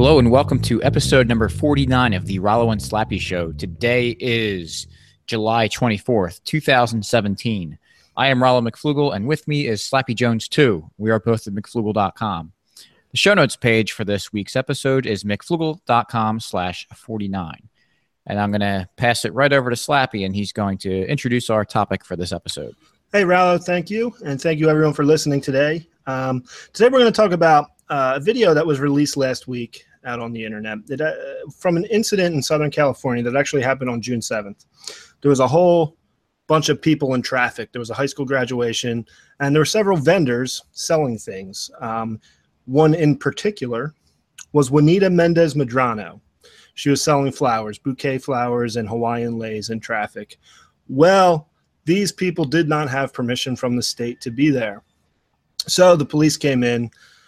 Hello and welcome to episode number 49 of the Rollo and Slappy Show. Today is July 24th, 2017. I am Rollo McFlugel, and with me is Slappy Jones 2. We are both at McFlugel.com. The show notes page for this week's episode is McFlugel.com/49. And I'm going to pass it right over to Slappy, and he's going to introduce our topic for this episode. Hey, Rollo, thank you. And thank you, everyone, for listening today. Today we're going to talk about a video that was released last week out on the internet from an incident in Southern California that actually happened on June 7th. There was a whole bunch of people in traffic. There was a high school graduation, and there were several vendors selling things. One in particular was Juanita Mendez Medrano. She was selling flowers, bouquet flowers, and Hawaiian leis in traffic. Well, these people did not have permission from the state to be there. So the police came in,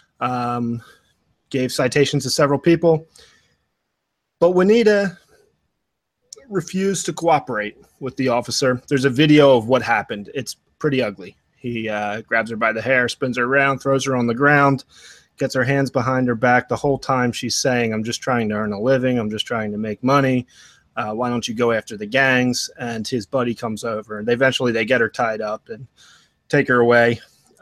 gave citations to several people, but Juanita refused to cooperate with the officer. There's a video of what happened. It's pretty ugly. He grabs her by the hair, spins her around, throws her on the ground, gets her hands behind her back. The whole time she's saying, "I'm just trying to earn a living. I'm just trying to make money. Why don't you go after the gangs?" And his buddy comes over, and eventually they get her tied up and take her away.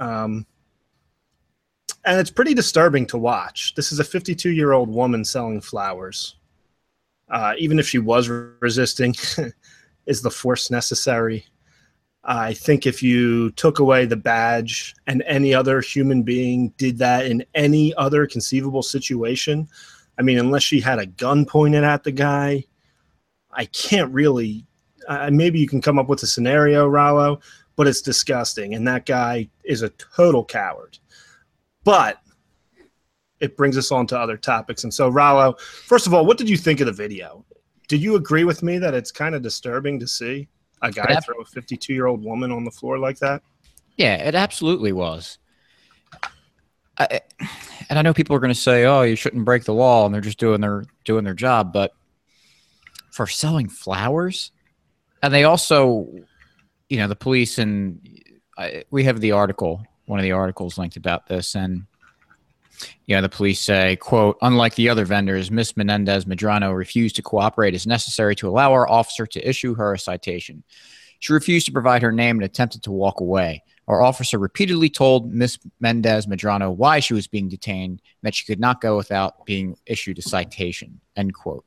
And it's pretty disturbing to watch. This is a 52-year-old woman selling flowers. Even if she was resisting, is the force necessary? I think if you took away the badge and any other human being did that in any other conceivable situation, I mean, unless she had a gun pointed at the guy, I can't really, maybe you can come up with a scenario, Rollo, but it's disgusting. And that guy is a total coward. But it brings us on to other topics. And so, Rollo, first of all, what did you think of the video? Did you agree with me that it's kind of disturbing to see a guy throw a 52-year-old woman on the floor like that? Yeah, it absolutely was. And I know people are going to say, "Oh, you shouldn't break the law," and they're just doing their job. But for selling flowers, and they also, the police, and we have the article. One of the articles linked about this, and the police say, quote, "Unlike the other vendors, Miss Menendez Medrano refused to cooperate as necessary to allow our officer to issue her a citation. She refused to provide her name and attempted to walk away. Our officer repeatedly told Miss Mendez Medrano why she was being detained and that she could not go without being issued a citation," end quote.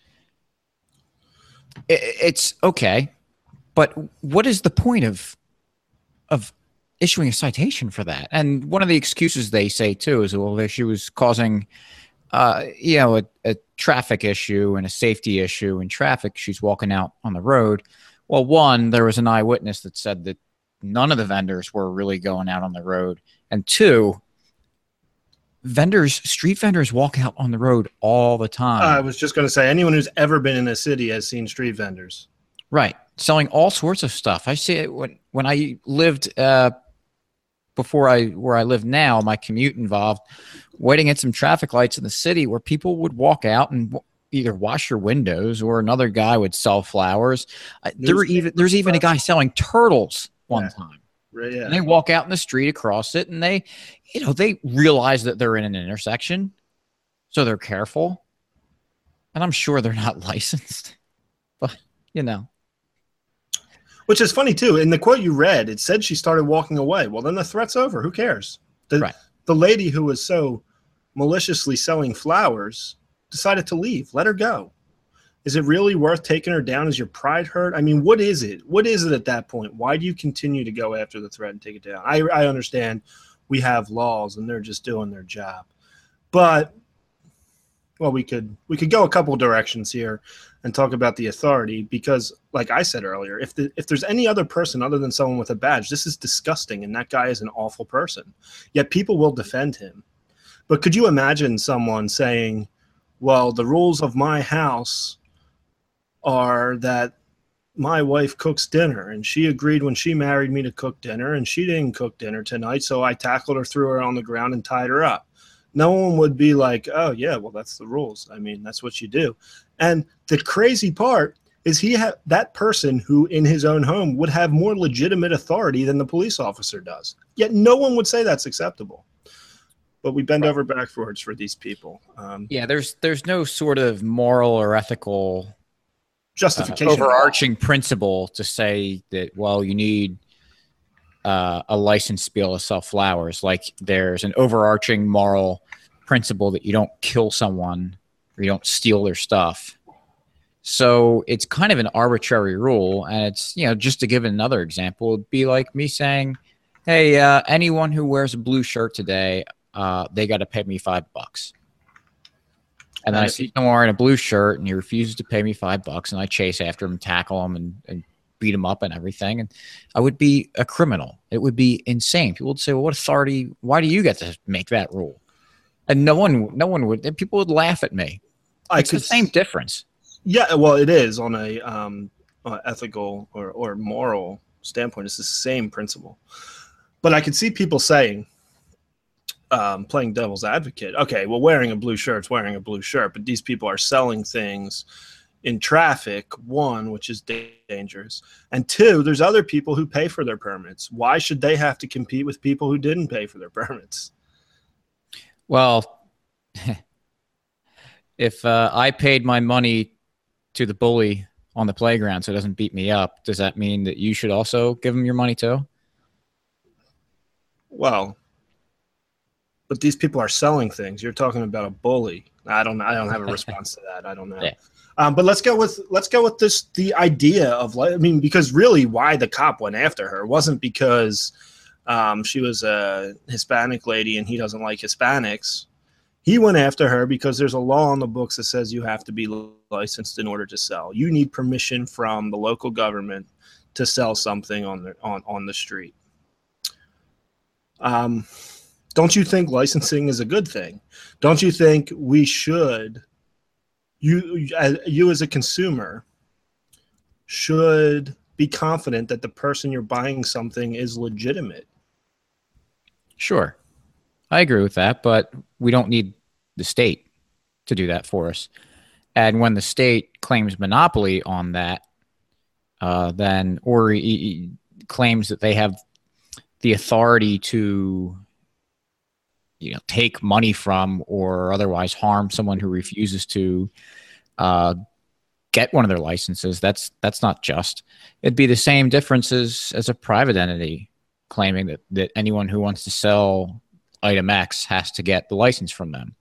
It's okay, but what is the point of issuing a citation for that? And one of the excuses they say too is, well, that she was causing, a traffic issue and a safety issue in traffic. She's walking out on the road. Well, one, there was an eyewitness that said that none of the vendors were really going out on the road. And two, street vendors walk out on the road all the time. I was just going to say, anyone who's ever been in a city has seen street vendors. Right. Selling all sorts of stuff. I see it when I lived, where I live now, my commute involved waiting at some traffic lights in the city where people would walk out and either wash your windows or another guy would sell flowers. There's even a guy selling turtles one time. Right, yeah. And they walk out in the street across it, and they realize that they're in an intersection, so they're careful. And I'm sure they're not licensed, but Which is funny, too. In the quote you read, it said she started walking away. Well, then the threat's over. Who cares? The lady who was so maliciously selling flowers decided to leave. Let her go. Is it really worth taking her down? Is your pride hurt? I mean, what is it? What is it at that point? Why do you continue to go after the threat and take it down? I understand we have laws and they're just doing their job. But, well, we could go a couple directions here and talk about the authority, because like I said earlier, if there's any other person other than someone with a badge, this is disgusting, and that guy is an awful person. Yet people will defend him. But could you imagine someone saying, well, the rules of my house are that my wife cooks dinner, and she agreed when she married me to cook dinner, and she didn't cook dinner tonight, so I tackled her, threw her on the ground, and tied her up. No one would be like, "Oh, yeah, well, that's the rules. I mean, that's what you do." And the crazy part is that person who in his own home would have more legitimate authority than the police officer does. Yet no one would say that's acceptable. but we bend over backwards for these people. Yeah, there's no sort of moral or ethical justification, overarching principle to say that, well, you need a license to be able to sell flowers. Like there's an overarching moral principle that you don't kill someone or you don't steal their stuff. So it's kind of an arbitrary rule. And it's, you know, just to give another example, it'd be like me saying, hey, anyone who wears a blue shirt today, they got to pay me $5. And then I see someone wearing a blue shirt and he refuses to pay me $5 and I chase after him, tackle him and beat him up and everything. And I would be a criminal. It would be insane. People would say, well, what authority, why do you get to make that rule? And no one would, people would laugh at me. It's the same difference. Yeah, well, it is on a ethical or moral standpoint. It's the same principle. But I could see people saying, playing devil's advocate, okay, well, wearing a blue shirt's wearing a blue shirt, but these people are selling things in traffic, one, which is dangerous, and two, there's other people who pay for their permits. Why should they have to compete with people who didn't pay for their permits? Well, if I paid my money to the bully on the playground so it doesn't beat me up, does that mean that you should also give him your money too? Well, but these people are selling things. You're talking about a bully. I don't have a response to that. I don't know. Yeah. But let's go with this, the idea of, I mean, because really why the cop went after her wasn't because she was a Hispanic lady and he doesn't like Hispanics. He went after her because there's a law on the books that says you have to be licensed in order to sell. You need permission from the local government to sell something on the street. Don't you think licensing is a good thing? Don't you think we should, you as a consumer should be confident that the person you're buying something is legitimate? Sure. I agree with that, but we don't need the state to do that for us. And when the state claims monopoly on that, then, or claims that they have the authority to, you know, take money from or otherwise harm someone who refuses to get one of their licenses, that's not just. It'd be the same difference as a private entity claiming that anyone who wants to sell item X has to get the license from them.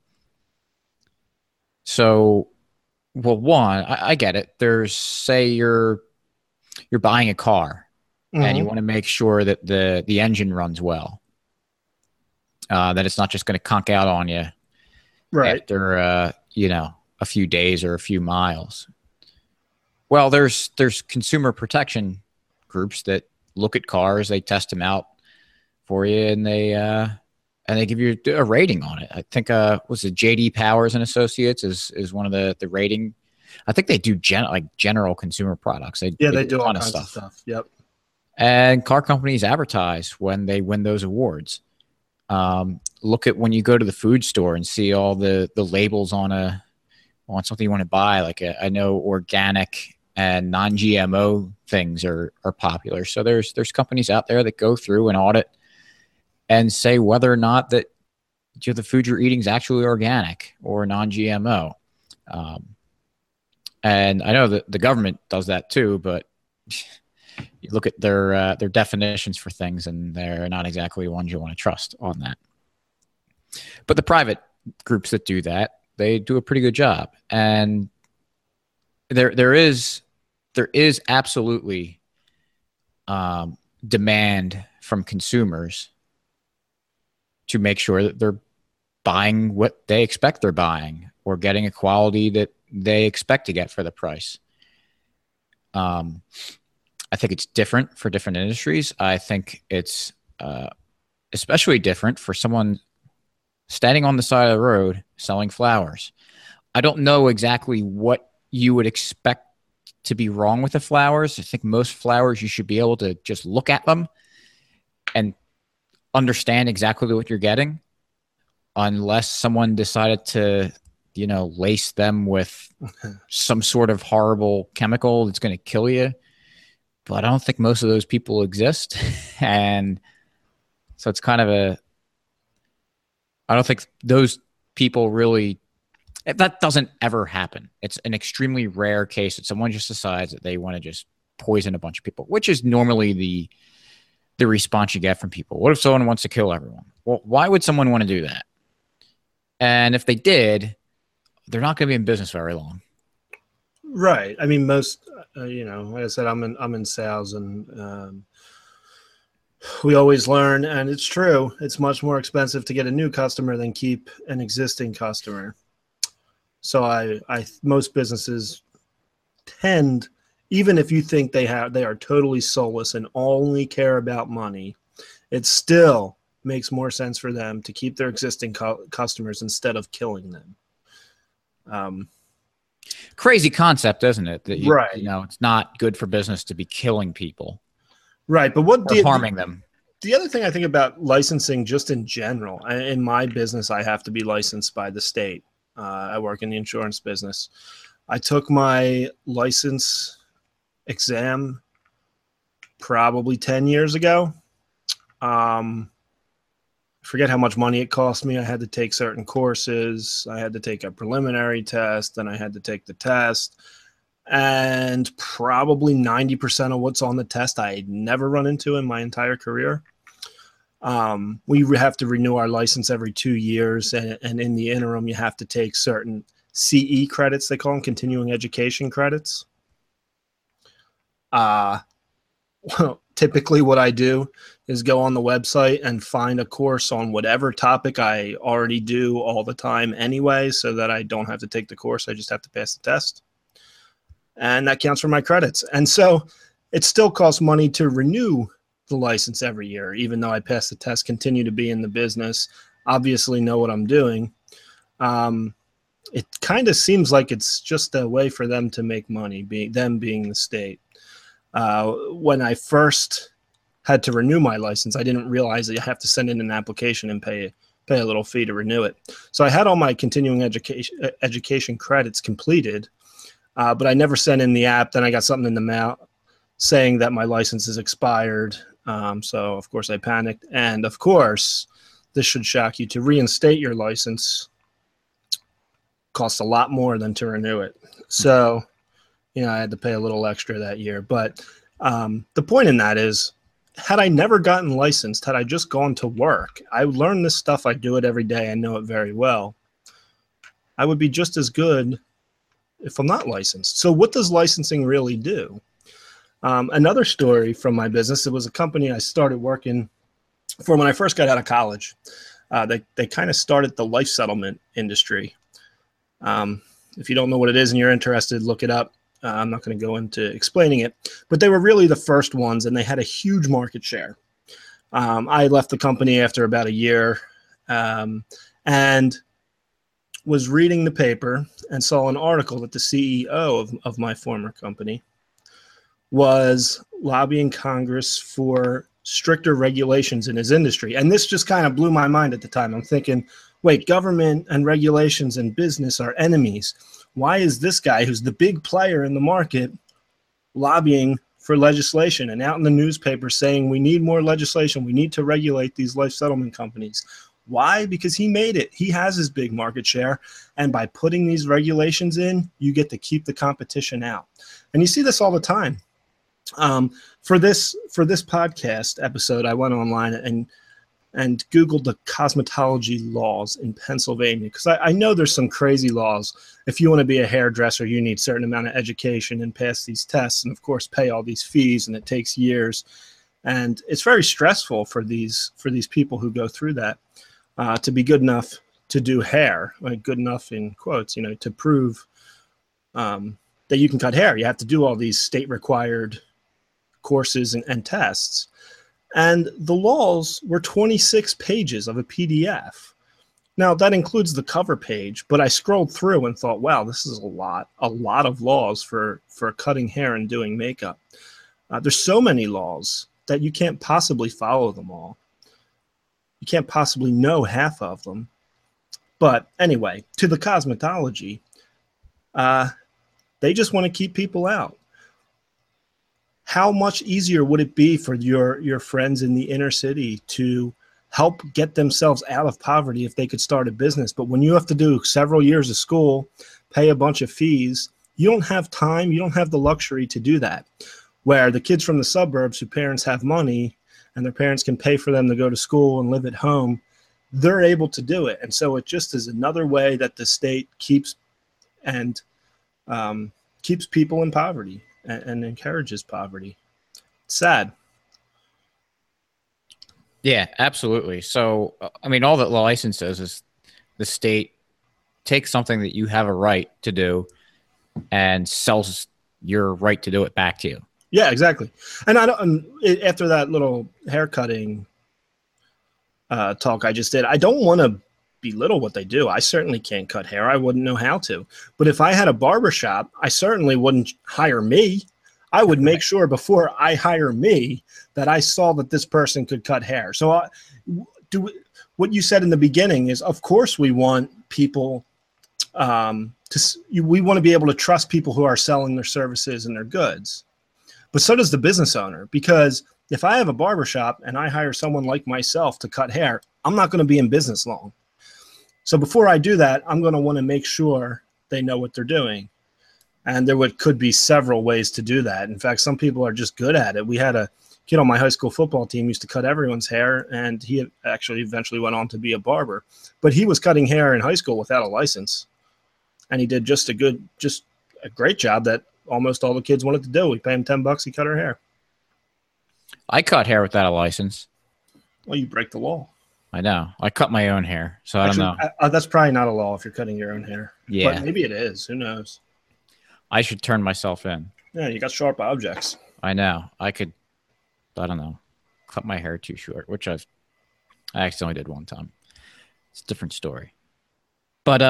So, well, one, I get it. There's, say you're buying a car and you want to make sure that the engine runs well, that it's not just going to conk out on you after you know, a few days or a few miles. Well, there's consumer protection groups that look at cars, they test them out for you, and they give you a rating on it. I think was it JD Powers and Associates is one of the rating. I think they do general consumer products. They do a ton of stuff. Yep. And car companies advertise when they win those awards. Look at when you go to the food store and see all the labels on something you want to buy. Like I know organic and non-GMO things are popular. So there's companies out there that go through and audit and say whether or not that the food you're eating is actually organic or non-GMO. And I know that the government does that too, but you look at their definitions for things and they're not exactly ones you want to trust on that. But the private groups that do that, they do a pretty good job. And there is absolutely demand from consumers to make sure that they're buying what they expect they're buying or getting a quality that they expect to get for the price. I think it's different for different industries. I think it's especially different for someone standing on the side of the road selling flowers. I don't know exactly what you would expect to be wrong with the flowers. I think most flowers, you should be able to just look at them and understand exactly what you're getting, unless someone decided to, you know, lace them with some sort of horrible chemical that's going to kill you. But I don't think most of those people exist. And so it's kind of I don't think those people really, that doesn't ever happen. It's an extremely rare case that someone just decides that they want to just poison a bunch of people, which is normally the response you get from people. What if someone wants to kill everyone? Well, why would someone want to do that? And if they did, they're not going to be in business very long. Right. I mean, most, like I said, I'm in sales, and we always learn, and it's true. It's much more expensive to get a new customer than keep an existing customer. So most businesses tend, even if you think they are totally soulless and only care about money, it still makes more sense for them to keep their existing customers instead of killing them. Crazy concept, isn't it? That right. It's not good for business to be killing people. Right. But harming them. The other thing I think about licensing just in general, in my business, I have to be licensed by the state. I work in the insurance business. I took my license exam probably 10 years ago. Forget how much money it cost me. I had to take certain courses. I had to take a preliminary test, then I had to take the test. And probably 90% of what's on the test I never run into in my entire career. We have to renew our license every 2 years, and in the interim, you have to take certain CE credits, they call them, continuing education credits. Well, typically what I do is go on the website and find a course on whatever topic I already do all the time anyway, so that I don't have to take the course. I just have to pass the test. And that counts for my credits. And so it still costs money to renew the license every year, even though I pass the test, continue to be in the business, obviously know what I'm doing. It kind of seems like it's just a way for them to make money, them being the state. When I first had to renew my license, I didn't realize that you have to send in an application and pay a little fee to renew it. So I had all my continuing education credits completed, but I never sent in the app. Then I got something in the mail saying that my license is expired. So of course I panicked. And of course, this should shock you, to reinstate your license costs a lot more than to renew it. So, I had to pay a little extra that year. But the point in that is, had I never gotten licensed, had I just gone to work, I learned this stuff. I do it every day. I know it very well. I would be just as good if I'm not licensed. So what does licensing really do? Another story from my business, it was a company I started working for when I first got out of college. They kind of started the life settlement industry. If you don't know what it is and you're interested, look it up. I'm not going to go into explaining it, but they were really the first ones, and they had a huge market share. I left the company after about a year, and was reading the paper and saw an article that the CEO of my former company was lobbying Congress for stricter regulations in his industry. And this just kind of blew my mind at the time. I'm thinking, wait, government and regulations and business are enemies. Why is this guy, who's the big player in the market, lobbying for legislation and out in the newspaper saying we need more legislation, we need to regulate these life settlement companies? Why? Because he made it. He has his big market share, and by putting these regulations in, you get to keep the competition out. And you see this all the time. For this podcast episode, I went online and Googled the cosmetology laws in Pennsylvania, because I know there's some crazy laws. If you want to be a hairdresser, you need a certain amount of education and pass these tests, and of course pay all these fees, and it takes years. And it's very stressful for these people who go through that, to be good enough to do hair, like good enough in quotes, to prove that you can cut hair. You have to do all these state required courses and tests. And the laws were 26 pages of a PDF. Now, that includes the cover page, but I scrolled through and thought, wow, this is a lot of laws for cutting hair and doing makeup. There's so many laws that you can't possibly follow them all. You can't possibly know half of them. But anyway, to the cosmetology, they just want to keep people out. How much easier would it be for your friends in the inner city to help get themselves out of poverty if they could start a business. But when you have to do several years of school, pay a bunch of fees, you don't have time, you don't have the luxury to do that. Where the kids from the suburbs, whose parents have money and their parents can pay for them to go to school and live at home, they're able to do it. And so it just is another way that the state keeps people in poverty and encourages poverty. It's sad. Yeah, absolutely. So, I mean, all that the license does is the state takes something that you have a right to do and sells your right to do it back to you. Yeah, exactly. And after that little haircutting talk I just did, I don't want to belittle what they do. I certainly can't cut hair. I wouldn't know how to. But if I had a barber shop, I certainly wouldn't hire me. I would make sure before I hire me that I saw that this person could cut hair. So what you said in the beginning is, of course, we want people we want to be able to trust people who are selling their services and their goods. But so does the business owner, because if I have a barber shop and I hire someone like myself to cut hair, I'm not going to be in business long. So before I do that, I'm going to want to make sure they know what they're doing. And there could be several ways to do that. In fact, some people are just good at it. We had a kid on my high school football team used to cut everyone's hair, and he actually eventually went on to be a barber. But he was cutting hair in high school without a license. And he did just a great job that almost all the kids wanted to do. We pay him $10, he cut our hair. I cut hair without a license. Well, you break the law. I know. I cut my own hair, so I don't know. That's probably not a law if you're cutting your own hair. Yeah. But maybe it is. Who knows? I should turn myself in. Yeah, you got sharp objects. I know. I don't know, cut my hair too short, which I accidentally did one time. It's a different story. But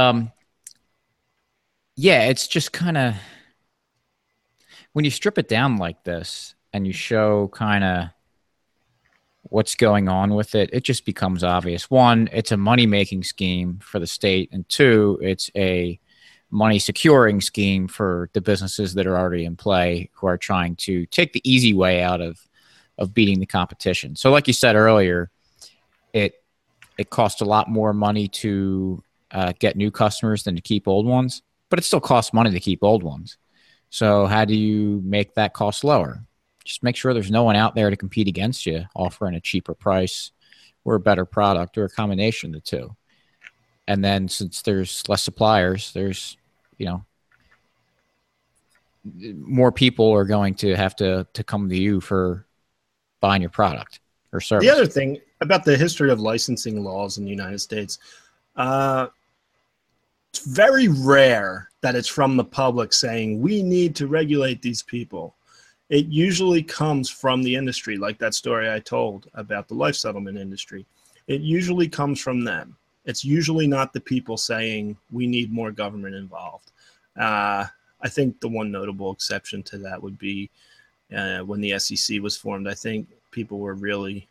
yeah, it's just kind of, when you strip it down like this and you show kind of what's going on with it, it just becomes obvious. One, it's a money-making scheme for the state, and two, it's a money securing scheme for the businesses that are already in play who are trying to take the easy way out of beating the competition. So like you said earlier, it costs a lot more money to get new customers than to keep old ones, but it still costs money to keep old ones. So how do you make that cost lower? Just make sure there's no one out there to compete against you, offering a cheaper price or a better product or a combination of the two. And then since there's less suppliers, there's, more people are going to have to come to you for buying your product or service. The other thing about the history of licensing laws in the United States, it's very rare that it's from the public saying, we need to regulate these people. It usually comes from the industry, like that story I told about the life settlement industry. It usually comes from them. It's usually not the people saying we need more government involved. I think the one notable exception to that would be when the SEC was formed. I think people were really,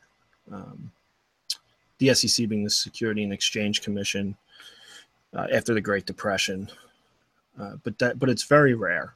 the SEC being the Security and Exchange Commission after the Great Depression. But it's very rare.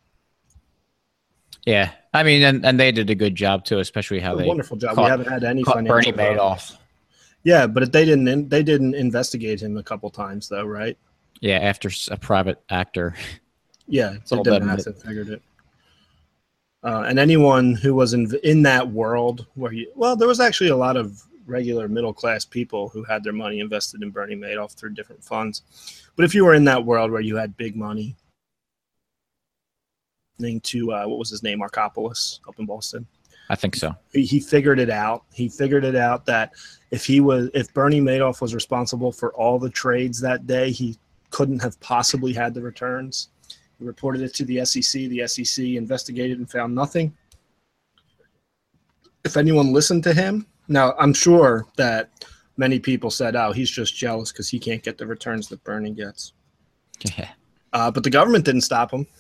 Yeah, I mean, and they did a good job too, especially how they wonderful job. We haven't had any financial Bernie Madoff. Yeah, but they didn't investigate him a couple times though, right? Yeah, after a private actor. Yeah, so Massive figured it. And anyone who was in that world where there was actually a lot of regular middle class people who had their money invested in Bernie Madoff through different funds. But if you were in that world where you had big money, to what was his name, Markopoulos up in Boston. I think so. He figured it out. He figured it out that if Bernie Madoff was responsible for all the trades that day, he couldn't have possibly had the returns. He reported it to the SEC. The SEC investigated and found nothing. If anyone listened to him, now I'm sure that many people said, "Oh, he's just jealous because he can't get the returns that Bernie gets." Yeah. But the government didn't stop him.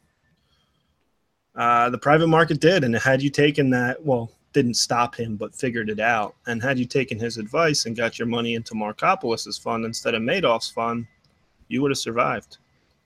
The private market did, and had you taken that, didn't stop him, but figured it out, and had you taken his advice and got your money into Markopoulos's fund instead of Madoff's fund, you would have survived.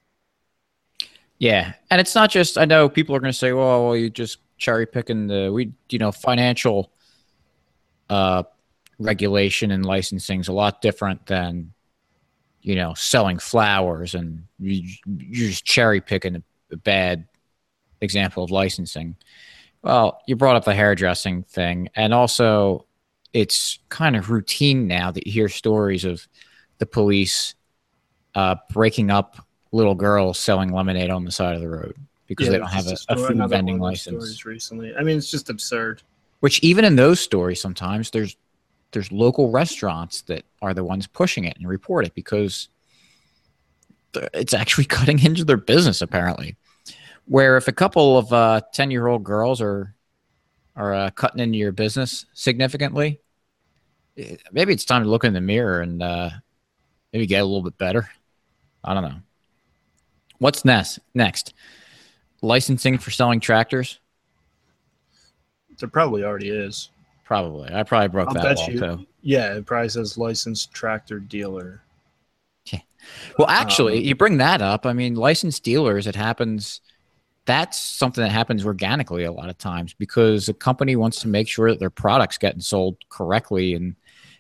Yeah, and it's not just, I know people are going to say, well, you just cherry picking the financial regulation and licensing is a lot different than, selling flowers, and you're just cherry picking a bad example of licensing. Well, you brought up the hairdressing thing, and also it's kind of routine now that you hear stories of the police breaking up little girls selling lemonade on the side of the road because they don't have a food vending license. Recently, I mean, it's just absurd. Which even in those stories, sometimes there's local restaurants that are the ones pushing it and report it because it's actually cutting into their business, apparently. Where if a couple of 10-year-old girls are cutting into your business significantly, maybe it's time to look in the mirror and maybe get a little bit better. I don't know. What's next? Licensing for selling tractors? There probably already is. Probably. I probably broke that law too. Yeah, it probably says licensed tractor dealer. Yeah. Well, actually, you bring that up. I mean, licensed dealers, that's something that happens organically a lot of times because a company wants to make sure that their product's getting sold correctly. And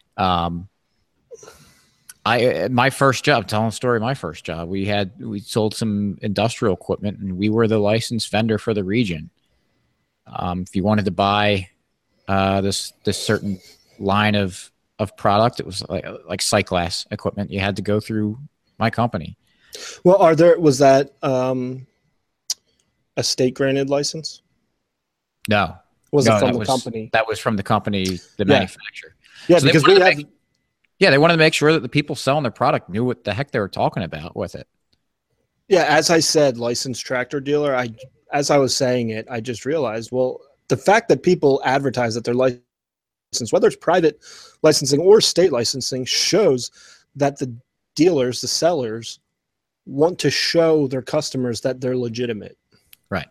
my first job, telling a story of my first job, we sold some industrial equipment and we were the licensed vendor for the region. If you wanted to buy this certain line of product, it was like Cyclass equipment. You had to go through my company. Well, was that a state granted license? No. Was it from the company? That was from the company, the manufacturer. Yeah, so because they wanted to make sure that the people selling their product knew what the heck they were talking about with it. Yeah, as I said, licensed tractor dealer, as I was saying it, I just realized, well, the fact that people advertise that they're licensed, whether it's private licensing or state licensing, shows that the dealers, the sellers, want to show their customers that they're legitimate. Right.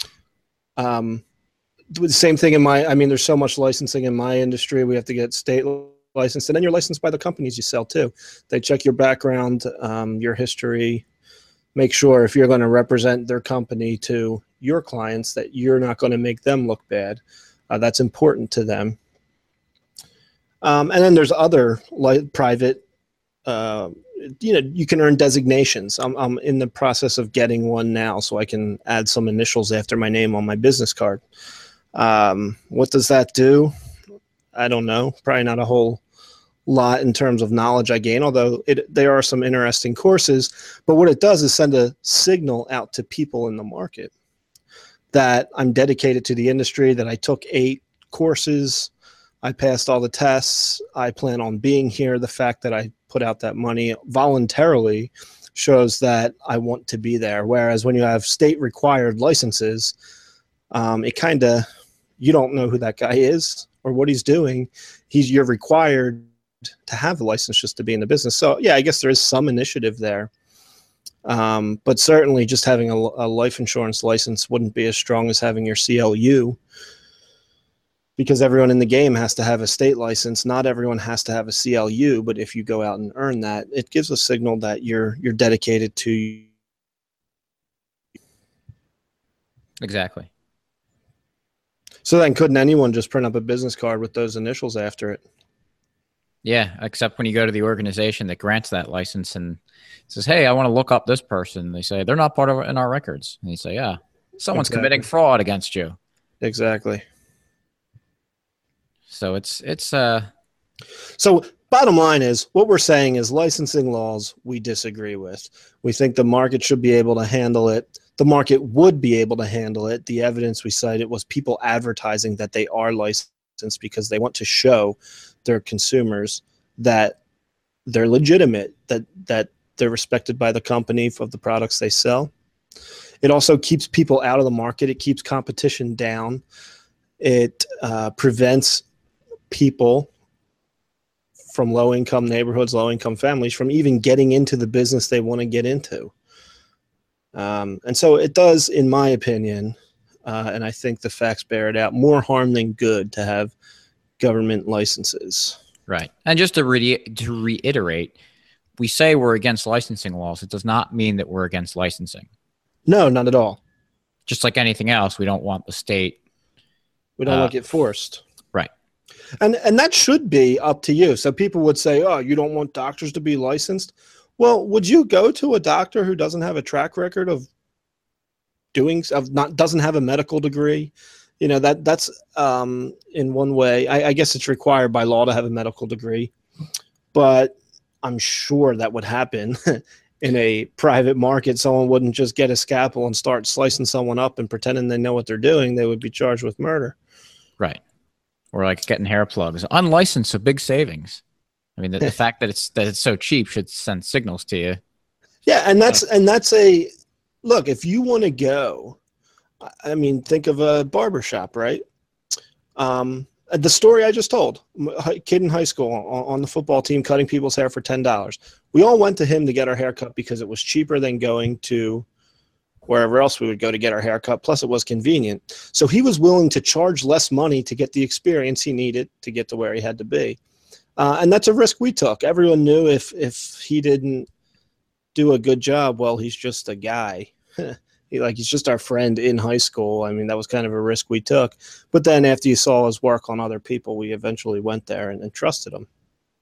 The same thing there's so much licensing in my industry. We have to get state licensed, and then you're licensed by the companies you sell to. They check your background, your history, make sure if you're going to represent their company to your clients that you're not going to make them look bad. That's important to them. And then there's other private, you can earn designations. I'm in the process of getting one now so I can add some initials after my name on my business card. What does that do? I don't know. Probably not a whole lot in terms of knowledge I gain, although there are some interesting courses. But what it does is send a signal out to people in the market that I'm dedicated to the industry, that I took 8 courses, I passed all the tests, I plan on being here. The fact that I put out that money voluntarily shows that I want to be there. Whereas when you have state required licenses, you don't know who that guy is or what he's doing. You're required to have the license just to be in the business. So yeah, I guess there is some initiative there. But certainly just having a life insurance license wouldn't be as strong as having your CLU, because everyone in the game has to have a state license. Not everyone has to have a CLU, but if you go out and earn that, it gives a signal that you're dedicated to. Exactly. So then couldn't anyone just print up a business card with those initials after it? Yeah, except when you go to the organization that grants that license and says, hey, I want to look up this person. They say, they're not part of in our records. And you say, yeah, someone's committing fraud against you. Exactly. So it's So bottom line is, what we're saying is licensing laws we disagree with. We think the market should be able to handle it. The market would be able to handle it. The evidence we cited was people advertising that they are licensed because they want to show their consumers that they're legitimate, that they're respected by the company of the products they sell. It also keeps people out of the market. It keeps competition down. It prevents people from low-income neighborhoods, low-income families from even getting into the business they want to get into. And so it does, in my opinion, and I think the facts bear it out, more harm than good to have government licenses. Right. And just to reiterate, we say we're against licensing laws. It does not mean that we're against licensing. No, not at all. Just like anything else, we don't want the state. We don't like it forced. Right. And that should be up to you. So people would say, "Oh, you don't want doctors to be licensed." Well, would you go to a doctor who doesn't have a track record of doesn't have a medical degree? You know, that's in one way. I guess it's required by law to have a medical degree, but I'm sure that would happen in a private market. Someone wouldn't just get a scalpel and start slicing someone up and pretending they know what they're doing. They would be charged with murder. Right. Or like getting hair plugs. Unlicensed, so big savings. I mean, the fact that it's so cheap should send signals to you. Yeah, and that's a look. If you want to go, I mean, think of a barbershop, right? The story I just told, kid in high school on the football team cutting people's hair for $10. We all went to him to get our hair cut because it was cheaper than going to wherever else we would go to get our hair cut. Plus, it was convenient. So he was willing to charge less money to get the experience he needed to get to where he had to be. And that's a risk we took. Everyone knew if he didn't do a good job, well, he's just a guy. He's just our friend in high school. I mean, that was kind of a risk we took. But then after you saw his work on other people, we eventually went there and trusted him.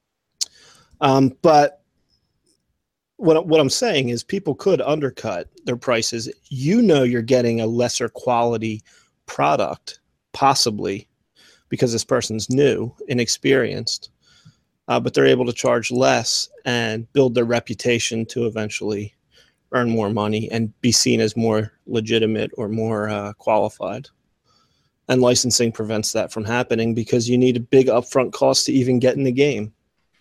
But what I'm saying is people could undercut their prices. You know you're getting a lesser quality product, possibly, because this person's new, inexperienced. But they're able to charge less and build their reputation to eventually earn more money and be seen as more legitimate or more qualified. And licensing prevents that from happening because you need a big upfront cost to even get in the game.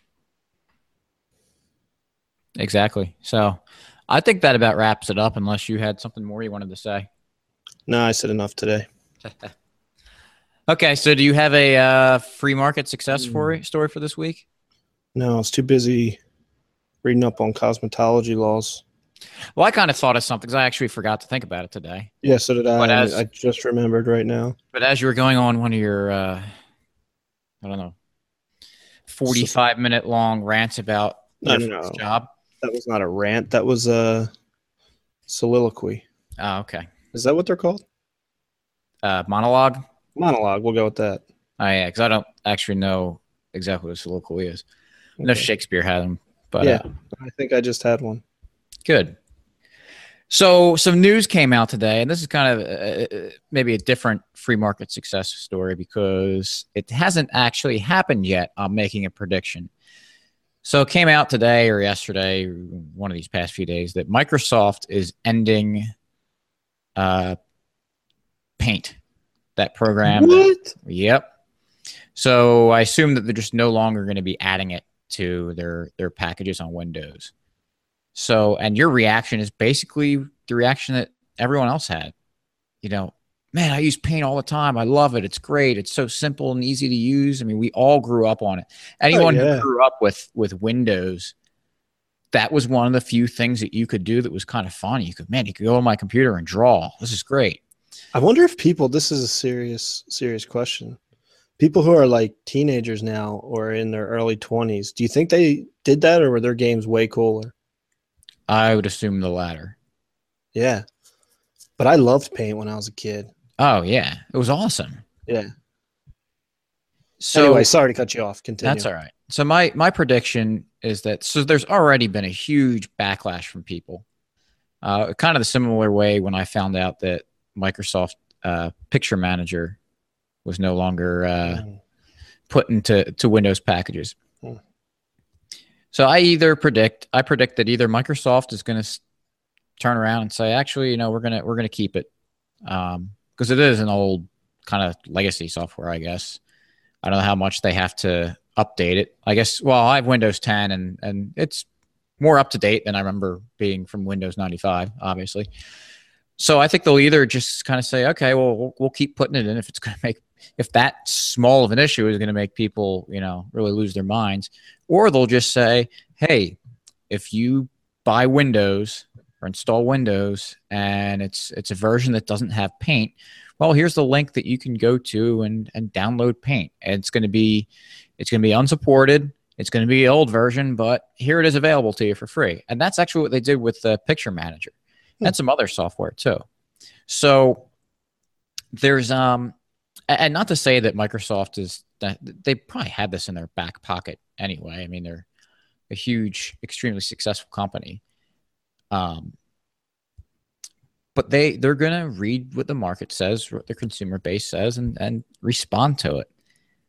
Exactly. So I think that about wraps it up, unless you had something more you wanted to say. No, I said enough today. Okay, so do you have a free market success story for this week? No, I was too busy reading up on cosmetology laws. Well, I kind of thought of something because I actually forgot to think about it today. Yeah, so did I. I just remembered right now. But as you were going on one of your, I don't know, 45-minute long rants about your job. That was not a rant. That was a soliloquy. Oh, okay. Is that what they're called? Monologue? Monologue. We'll go with that. Oh, yeah, because I don't actually know exactly what a soliloquy is. Okay. I know Shakespeare had them. But, yeah, I think I just had one. Good. So some news came out today, and this is kind of maybe a different free market success story because it hasn't actually happened yet. I'm making a prediction. So it came out today or yesterday, one of these past few days, that Microsoft is ending Paint, that program. What? Yep. So I assume that they're just no longer going to be adding it to their packages on Windows. So, and your reaction is basically the reaction that everyone else had. You know, man, I use Paint all the time. I love it. It's great. It's so simple and easy to use. I mean, we all grew up on it. Anyone who grew up with Windows, that was one of the few things that you could do that was kind of fun. You could go on my computer and draw. This is great. I wonder if this is a serious question. People who are like teenagers now or in their early 20s, do you think they did that or were their games way cooler? I would assume the latter. Yeah. But I loved Paint when I was a kid. Oh, yeah. It was awesome. Yeah. So anyway, sorry to cut you off. Continue. That's all right. So my prediction is that there's already been a huge backlash from people. Kind of the similar way when I found out that Microsoft Picture Manager was no longer put into Windows packages. So I predict that either Microsoft is going to turn around and say, actually, we're gonna keep it because it is an old kind of legacy software, I guess. I don't know how much they have to update it. I guess. Well, I have Windows 10 and it's more up to date than I remember being from Windows 95, obviously. So I think they'll either just kind of say, okay, well, we'll keep putting it in if that small of an issue is going to make people, really lose their minds, or they'll just say, hey, if you buy Windows or install Windows and it's a version that doesn't have Paint, well, here's the link that you can go to and download Paint. And it's going to be unsupported. It's going to be the old version, but here it is available to you for free. And that's actually what they did with the Picture Manager and some other software too. So there's and not to say that Microsoft is they probably had this in their back pocket anyway. I mean, they're a huge, extremely successful company. But they're going to read what the market says, what their consumer base says, and respond to it.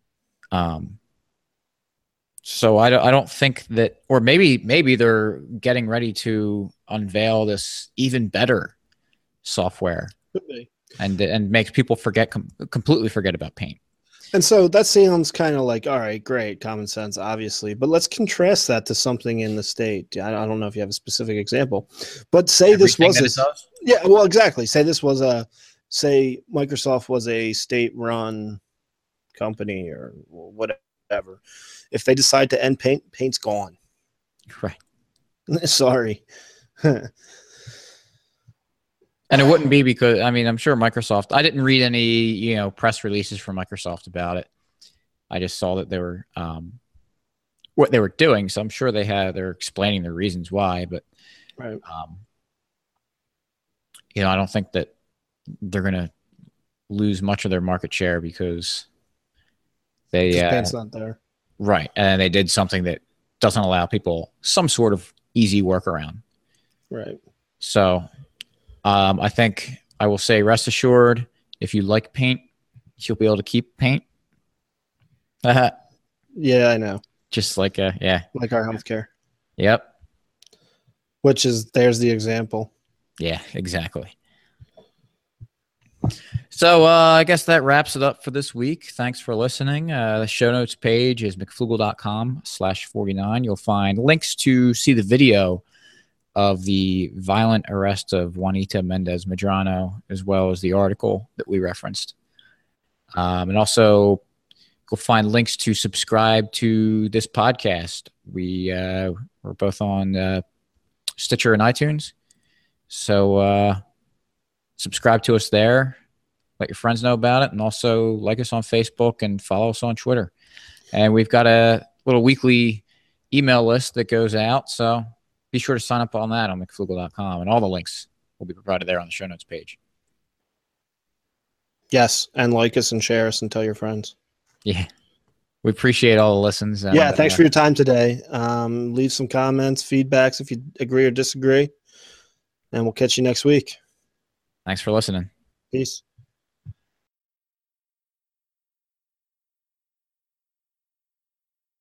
So I don't think that, or maybe they're getting ready to unveil this even better software. Could be. And makes people completely forget about Paint. And so that sounds kind of like, all right, great, common sense, obviously. But let's contrast that to something in the state. I don't know if you have a specific example, but say Everything this was yeah, well, exactly. Say Microsoft was a state-run company or whatever. If they decide to end Paint, Paint's gone. Right. Sorry. And it wouldn't be because, I mean, I'm sure Microsoft, I didn't read any, press releases from Microsoft about it. I just saw that they were, what they were doing. So I'm sure they're explaining the reasons why, but, right. I don't think that they're going to lose much of their market share because Paint's not there. Right. And they did something that doesn't allow people some sort of easy workaround. Right. So, I think I will say, rest assured, if you like Paint, you'll be able to keep Paint. Yeah, I know. Just like like our healthcare. Yep. There's the example. Yeah, exactly. So I guess that wraps it up for this week. Thanks for listening. The show notes page is mcflugel.com/49. You'll find links to see the video of the violent arrest of Juanita Mendez Medrano, as well as the article that we referenced. And also, you'll find links to subscribe to this podcast. We're both on Stitcher and iTunes. So subscribe to us there. Let your friends know about it. And also like us on Facebook and follow us on Twitter. And we've got a little weekly email list that goes out. So be sure to sign up on that on mcflugel.com, and all the links will be provided there on the show notes page. Yes, and like us and share us and tell your friends. Yeah, we appreciate all the listens. Yeah, thanks for your time today. Leave some comments, feedbacks if you agree or disagree, and we'll catch you next week. Thanks for listening. Peace.